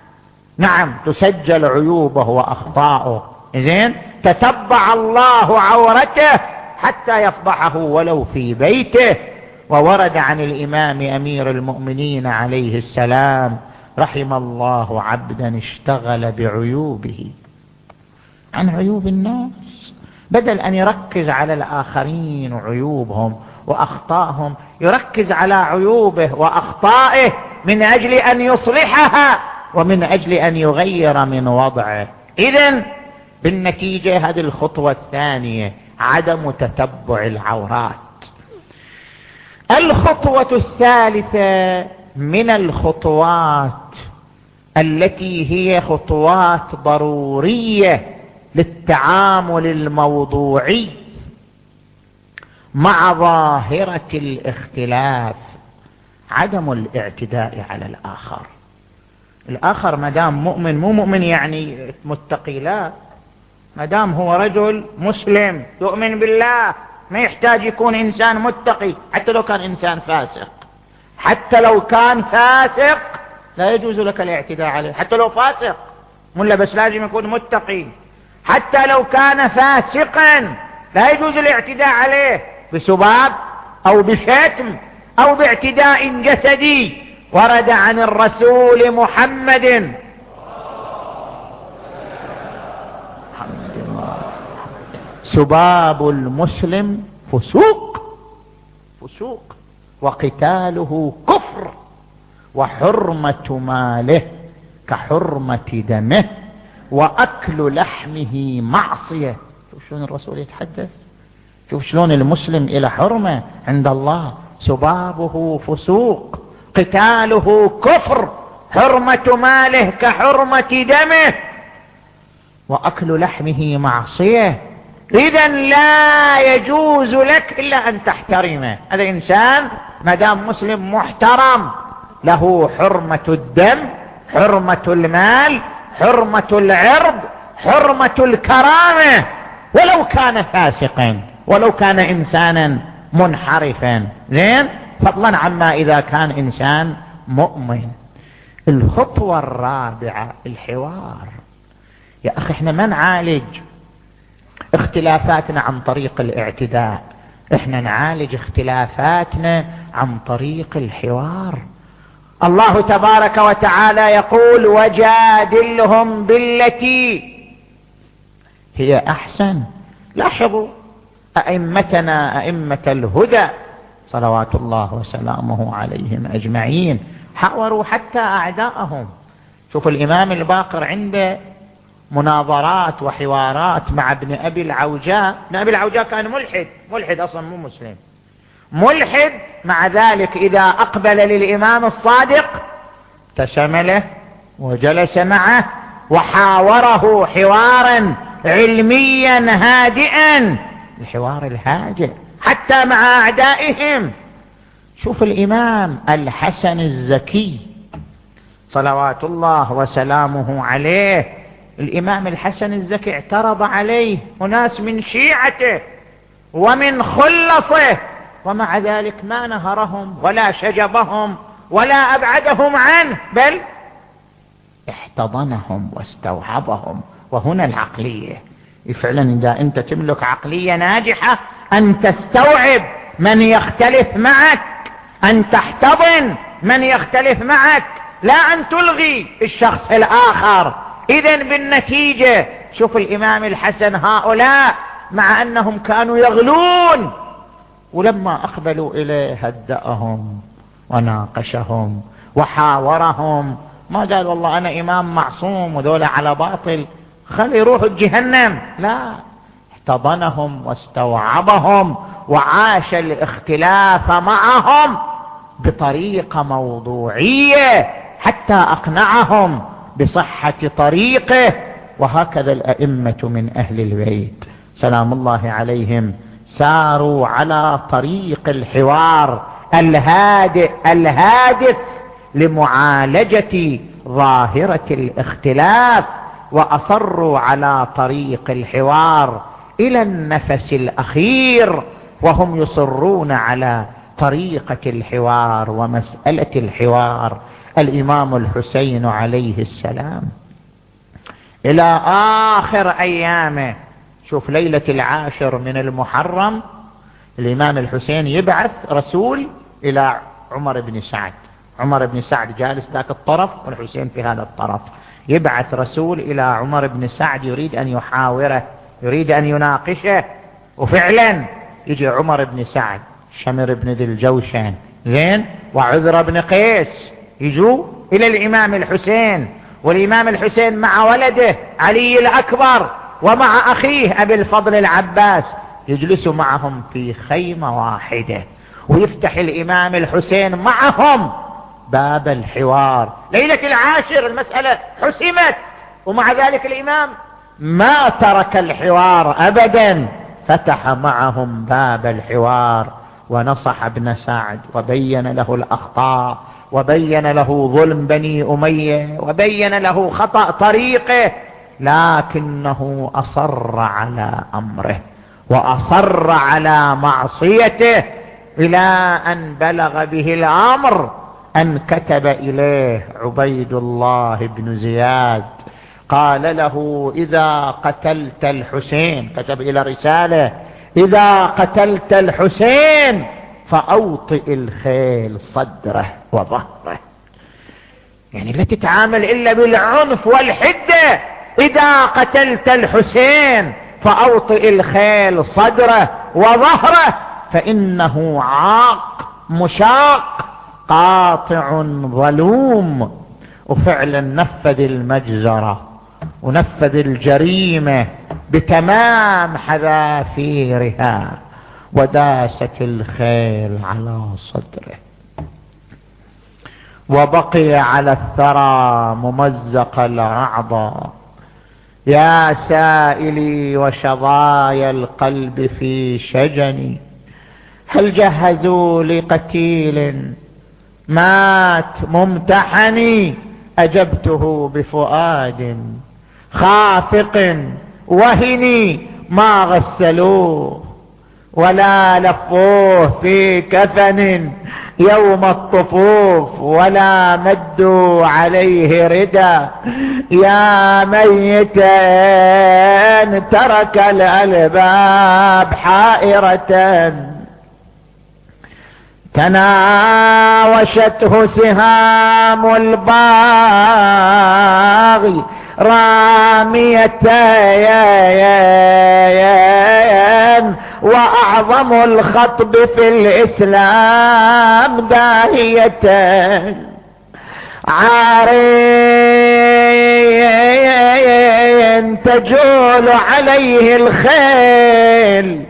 تسجل عيوبه وأخطاؤه. إذن تتبع الله عورته حتى يفضحه ولو في بيته. وورد عن الإمام أمير المؤمنين عليه السلام: رحم الله عبدا اشتغل بعيوبه عن عيوب الناس، بدل أن يركز على الآخرين وعيوبهم وأخطائهم، يركز على عيوبه وأخطائه من أجل أن يصلحها ومن أجل أن يغير من وضعه. إذن بالنتيجة هذه الخطوة الثانية عدم تتبع العورات. الخطوة الثالثة من الخطوات التي هي خطوات ضرورية للتعامل الموضوعي مع ظاهرة الاختلاف عدم الاعتداء على الآخر. الآخر مدام مؤمن، مو مؤمن يعني متقي، لا، مدام هو رجل مسلم يؤمن بالله ما يحتاج يكون إنسان متقي، حتى لو كان إنسان فاسق، حتى لو كان فاسق لا يجوز لك الاعتداء عليه، حتى لو فاسق ملا بس لازم يكون متقي. حتى لو كان فاسقا لا يجوز الاعتداء عليه بسباب أو بشتم أو باعتداء جسدي. ورد عن الرسول محمد سباب المسلم فسوق وقتاله كفر وحرمة ماله كحرمة دمه وأكل لحمه معصية. شوف شلون الرسول يتحدث، شوف شلون المسلم إلى حرمة عند الله، سبابه فسوق، قتاله كفر، حرمة ماله كحرمة دمه، وأكل لحمه معصية. إذا لا يجوز لك إلا أن تحترمه. هذا إنسان مدام مسلم محترم له حرمة الدم، حرمة المال، حرمة العرض، حرمة الكرامة، ولو كان فاسقا، ولو كان إنسانا منحرفا، زين، فضلا عما إذا كان إنسان مؤمن. الخطوة الرابعة الحوار. يا أخي احنا ما نعالج اختلافاتنا عن طريق الاعتداء، احنا نعالج اختلافاتنا عن طريق الحوار. الله تبارك وتعالى يقول وجادلهم بالتي هي أحسن. لاحظوا أئمتنا أئمة الهدى صلوات الله وسلامه عليهم أجمعين حاوروا حتى أعداءهم. شوف الإمام الباقر عنده مناظرات وحوارات مع ابن أبي العوجاء. ابن أبي العوجاء كان ملحد أصلا مو مسلم، ملحد، مع ذلك إذا أقبل للإمام الصادق ابتسم له وجلس معه وحاوره حوارا علميا هادئا، الحوار الهادئ حتى مع أعدائهم. شوف الإمام الحسن الزكي صلوات الله وسلامه عليه، الإمام الحسن الزكي اعترض عليه أناس من شيعته ومن خلصه، ومع ذلك ما نهرهم ولا شجبهم ولا أبعدهم عنه، بل احتضنهم واستوعبهم. وهنا العقلية فعلا، إذا أنت تملك عقلية ناجحة أن تستوعب من يختلف معك، أن تحتضن من يختلف معك، لا أن تلغي الشخص الآخر. إذن بالنتيجة شوف الإمام الحسن هؤلاء مع أنهم كانوا يغلون، ولما أقبلوا إليه هدأهم وناقشهم وحاورهم، ما قال والله أنا إمام معصوم وذولا على باطل خلي يروحوا جهنم، لا، احتضنهم واستوعبهم وعاش الاختلاف معهم بطريقة موضوعية حتى أقنعهم بصحة طريقه. وهكذا الأئمة من أهل البيت سلام الله عليهم ساروا على طريق الحوار الهادئ الهادف لمعالجة ظاهرة الاختلاف، وأصروا على طريق الحوار إلى النفس الأخير، وهم يصرون على طريقة الحوار ومسألة الحوار. الإمام الحسين عليه السلام إلى آخر أيامه، شوف ليلة 10 من المحرم الإمام الحسين يبعث رسول إلى عمر بن سعد، عمر بن سعد جالس ذاك الطرف والحسين في هذا الطرف، يبعث رسول إلى عمر بن سعد يريد أن يحاوره، يريد أن يناقشه. وفعلا يجي عمر بن سعد، شمر بن ذي الجوشن، زين، وعذر بن قيس، يجوا إلى الإمام الحسين، والإمام الحسين مع ولده علي الأكبر ومع أخيه أبي الفضل العباس، يجلسوا معهم في خيمة واحدة، ويفتح الإمام الحسين معهم باب الحوار. ليلة 10 المسألة حسمت، ومع ذلك الإمام ما ترك الحوار أبدا، فتح معهم باب الحوار ونصح ابن سعد وبين له الأخطاء وبين له ظلم بني أمية وبين له خطأ طريقه، لكنه أصر على أمره وأصر على معصيته، إلى أن بلغ به الأمر أن كتب إليه عبيد الله بن زياد قال له: إذا قتلت الحسين، كتب إلى رسالة: إذا قتلت الحسين فأوطئ الخيل صدره وظهره. يعني لا تتعامل إلا بالعنف والحدة. إذا قتلت الحسين فأوطئ الخيل صدره وظهره، فإنه عاق مشاق قاطع ظلوم. وفعلا نفذ المجزرة ونفذ الجريمة بتمام حذافيرها، وداست الخيل على صدره، وبقي على الثرى ممزق الأعضاء. يا سائلي وشظايا القلب في شجني، هل جهزوا لقتيل مات ممتحني؟ أجبته بفؤاد خافق وهني، ما غسلوه ولا لفوه في كفن يوم الطفوف، ولا مدوا عليه ردا. يا ميتا ترك الألباب حائرة، تناوشته سهام الباغي راميتين، وأعظم الخطب في الإسلام داهيتين. عارين تجول عليه الخيل،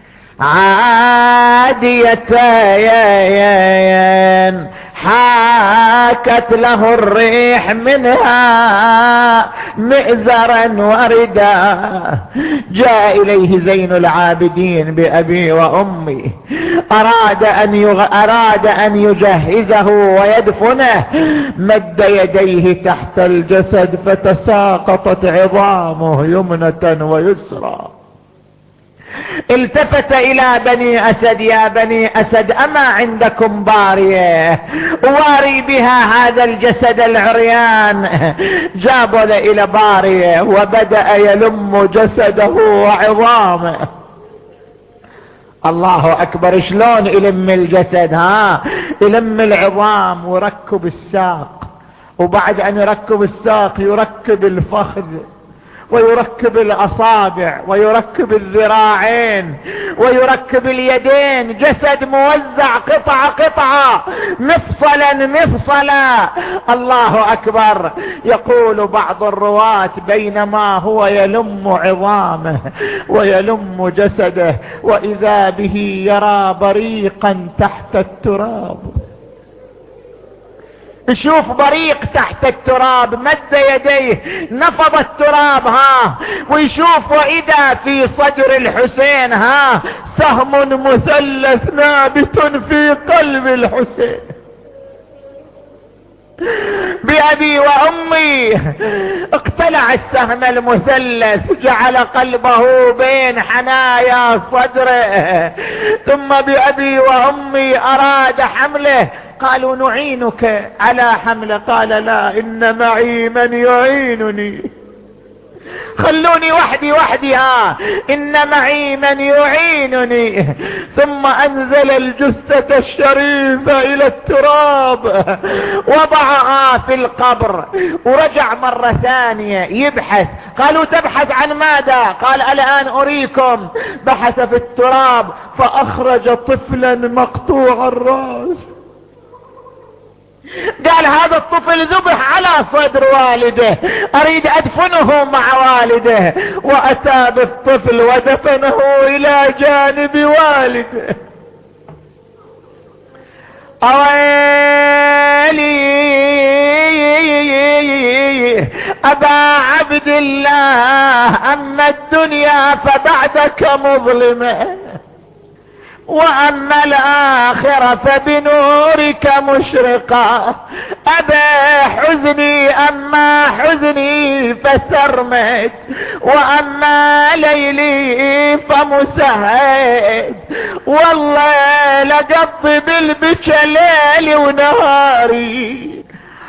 عاديتين حاكت له الريح منها مئزرا وردا. جاء إليه زين العابدين بأبي وأمي، أراد أن يجهزه ويدفنه، مد يديه تحت الجسد فتساقطت عظامه يمنة ويسرى. التفت إلى بني أسد: يا بني أسد، أما عندكم بارية أواري بها هذا الجسد العريان؟ جابوا إلى بارية وبدأ يلم جسده وعظامه. الله أكبر، شلون يلم الجسد؟ يلم العظام ويركب الساق، وبعد أن يركب الساق يركب الفخذ ويركب الأصابع ويركب الذراعين ويركب اليدين. جسد موزع قطعة قطعة، مفصلا مفصلا. الله أكبر. يقول بعض الرواة: بينما هو يلم عظامه ويلم جسده، وإذا به يرى بريقا تحت التراب. يشوف بريق تحت التراب، مد يديه نفض التراب ويشوف وإذا في صدر الحسين سهم مثلث نابت في قلب الحسين. بأبي وأمي اقتلع السهم المثلث، جعل قلبه بين حنايا صدره، ثم بأبي وأمي أراد حمله. قالوا: نعينك على حمله. قال: لا، إن معي من يعينني، خلوني وحدي إن معي من يعينني. ثم أنزل الجثة الشريفة إلى التراب، وضعها في القبر، ورجع مرة ثانية يبحث. قالوا: تبحث عن ماذا؟ قال: الآن أريكم. بحث في التراب فأخرج طفلا مقطوع الرأس. قال: هذا الطفل ذبح على صدر والده، أريد أدفنه مع والده. وأتى بالطفل ودفنه إلى جانب والده. أويلي أبا عبد الله أما الدنيا فبعدك مظلمة، وأما الآخرة فبنورك مشرقة. أبا حزني أما حزني فسرمد، وأما ليلي فمسهد. والله لقضي بالبكى ليلي ونهاري،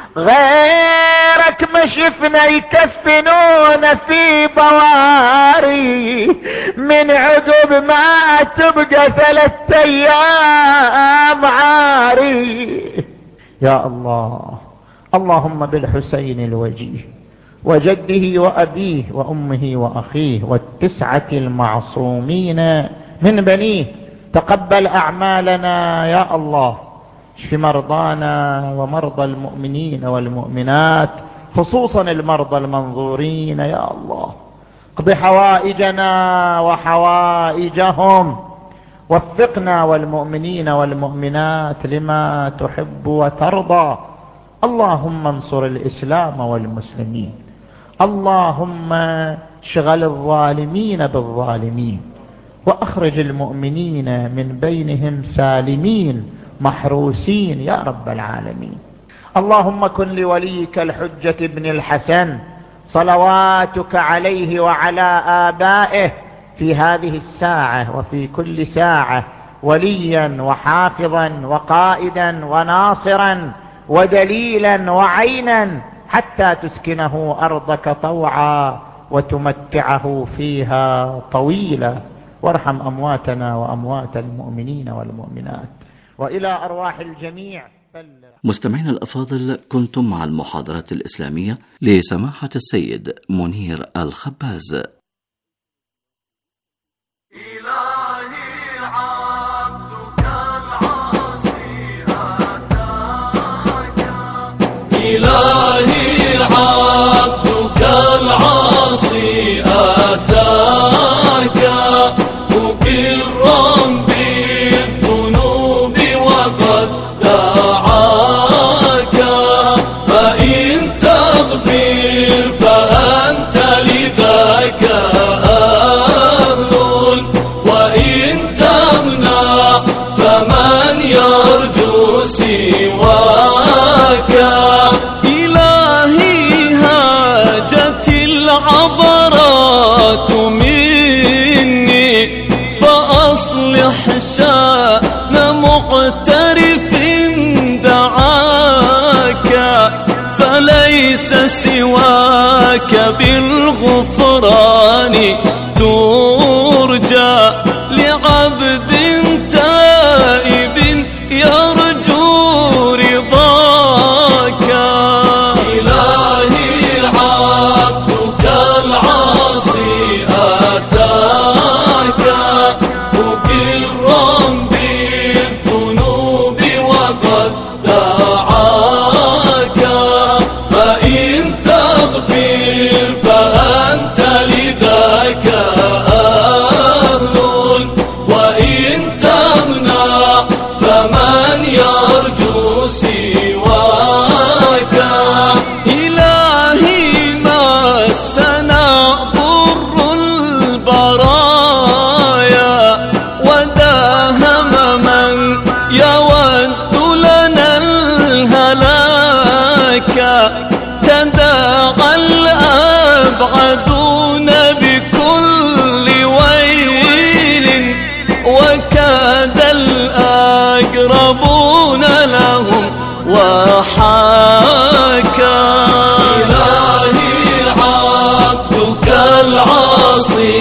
غيرك ما شفنا يكفنون في بواري، من عقب ما تبقى 3 أيام عاري. يا الله، اللهم بالحسين الوجيه وجده وأبيه وأمه وأخيه وال9 المعصومين من بنيه، تقبل أعمالنا يا الله. اشف مرضانا ومرضى المؤمنين والمؤمنات، خصوصا المرضى المنظورين يا الله. اقض حوائجنا وحوائجهم، وفقنا والمؤمنين والمؤمنات لما تحب وترضى. اللهم انصر الإسلام والمسلمين، اللهم اشغل الظالمين بالظالمين، واخرج المؤمنين من بينهم سالمين محروسين يا رب العالمين. اللهم كن لوليك الحجة ابن الحسن صلواتك عليه وعلى آبائه في هذه الساعة وفي كل ساعة وليا وحافظا وقائدا وناصرا ودليلا وعينا، حتى تسكنه أرضك طوعا وتمتعه فيها طويلا. وارحم أمواتنا وأموات المؤمنين والمؤمنات، وإلى أرواح الجميع بلغ. مستمعينا الأفاضل، كنتم مع المحاضرة الإسلامية لسماحة السيد منير الخباز. إلهي عبدك العاصي أتاك، إلهي عبدك العاصي أتاك، مقرا بالذنوب وقد دعاك، فإن تغفر فأنت لذاك أهل، وإن تمنع فمن يرجو سواك. إلهي هاجت العبرات مني، فأصلح شأن مقترف دعاك، فليس سواك بالغفران ترجى، لعبد تائب يرجو رضاك. إلهي عبدك العاصي أتاك، مقرا بالذنوب وقد دعاك، فإن تغفر فأنت لذاك أهل، وإن تمنع فمن يرجو سواك. إلهي مسنا ضر البرايا، وداهم من يود لنا الهلاك، تداعى الأبعدون بكل ويل، وكاد الأقربون لهم وحاكا. إلهي عبدك العاصي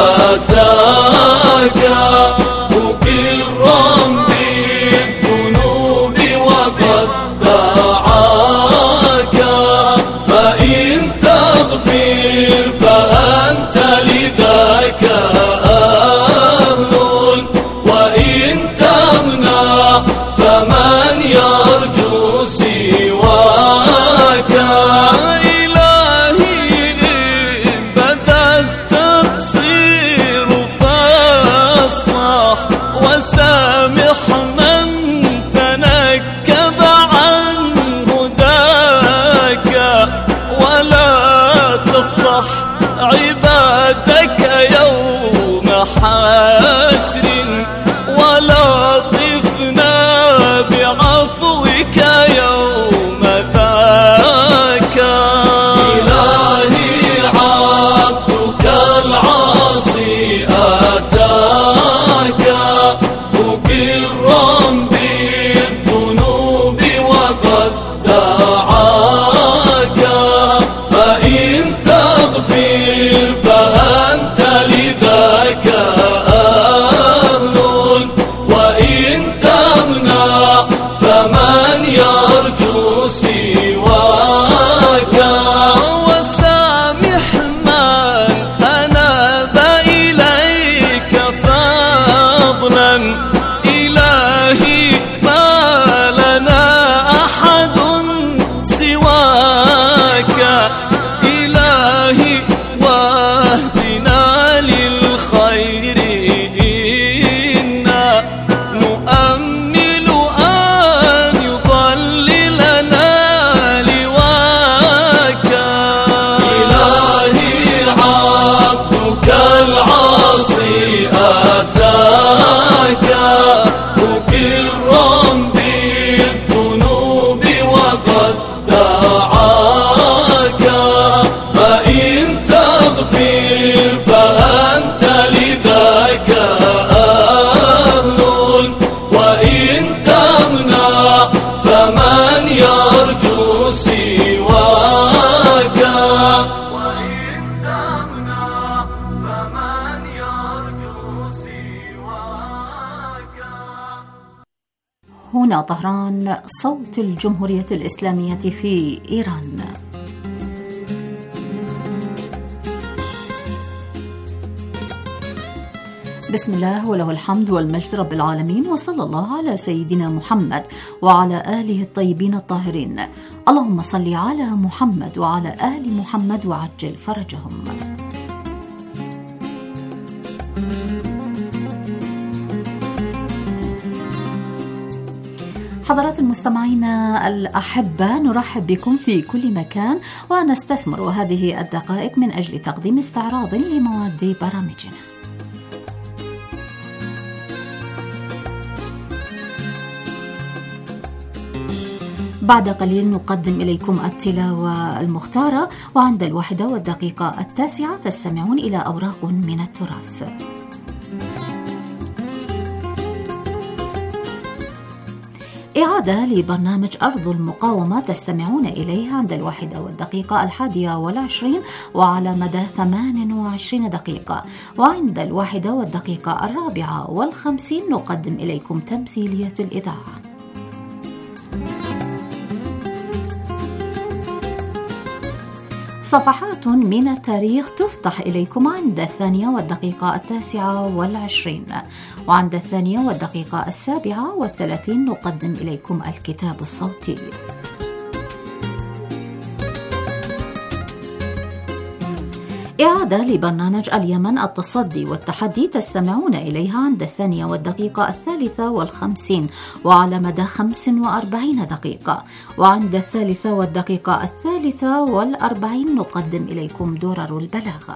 أتاك، مقرا بالذنوب وقد دعاك، فإن تغفر فأنت لذاك أهل، وإن تمنع مقرا بالذنوب وقد دعاك، فإن تغفر فأنت لذاك أهل، وإن تمنع فمن يرجو سواك. وسامح من أناب إليك فضلا، إلهي ما لنا أحد سواك، إلهي واهدنا للخير إنا نؤمل أن يضللنا لواك. إلهي عبدك العاصي أتاك مقرا بالذنوب وقد دعاك، فإن تغفر فأنت لذاك أهل، وإن تمنع فمن يرجو سواك، وإن تمنع فمن يرجو سواك. هنا طهران، صوت الجمهورية الإسلامية في إيران. بسم الله وله الحمد والمجد رب العالمين، وصلى الله على سيدنا محمد وعلى آله الطيبين الطاهرين. اللهم صل على محمد وعلى آل محمد وعجل فرجهم. حضرات المستمعين الأحبة، نرحب بكم في كل مكان، ونستثمر هذه الدقائق من أجل تقديم استعراض لمواد برامجنا. بعد قليل نقدم إليكم التلاوة المختارة، وعند 1:09 تستمعون إلى أوراق من التراث. إعادة لبرنامج أرض المقاومة تستمعون إليه عند 1:21 وعلى مدى 28 دقيقة، وعند 1:54 نقدم إليكم تمثيلية الإذاعة. صفحات من التاريخ تفتح إليكم عند 2:29 وعند 2:37 نقدم إليكم الكتاب الصوتي. إعادة لبرنامج اليمن التصدي والتحدي تستمعون إليها عند 2:53 وعلى مدى 45 دقيقة، وعند 3:43 نقدم إليكم درر البلاغة.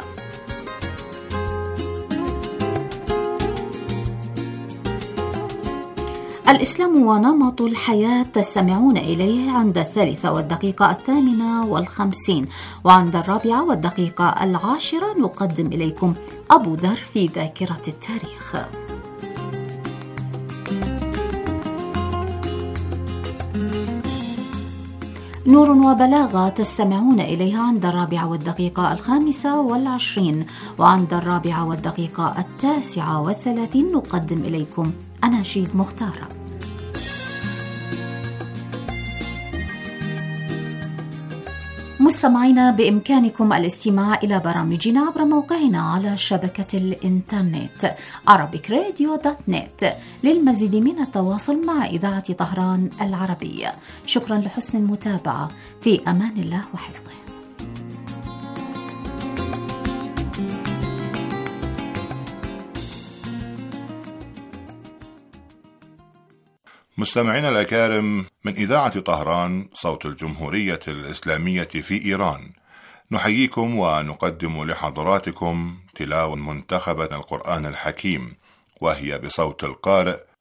الإسلام ونمط الحياة تستمعون إليه عند 3:58 وعند 4:10 نقدم إليكم أبو ذر في ذاكرة التاريخ. نور وبلاغة تستمعون إليها عند 4:25 وعند 4:39 نقدم إليكم أناشيد مختارة. مستمعينا، بإمكانكم الاستماع إلى برامجنا عبر موقعنا على شبكة الإنترنت arabicradio.net. للمزيد من التواصل مع إذاعة طهران العربية. شكرا لحسن المتابعة، في أمان الله وحفظه. مستمعينا الأكارم، من إذاعة طهران صوت الجمهورية الإسلامية في إيران، نحييكم ونقدم لحضراتكم تلاوة منتخبة القرآن الحكيم، وهي بصوت القارئ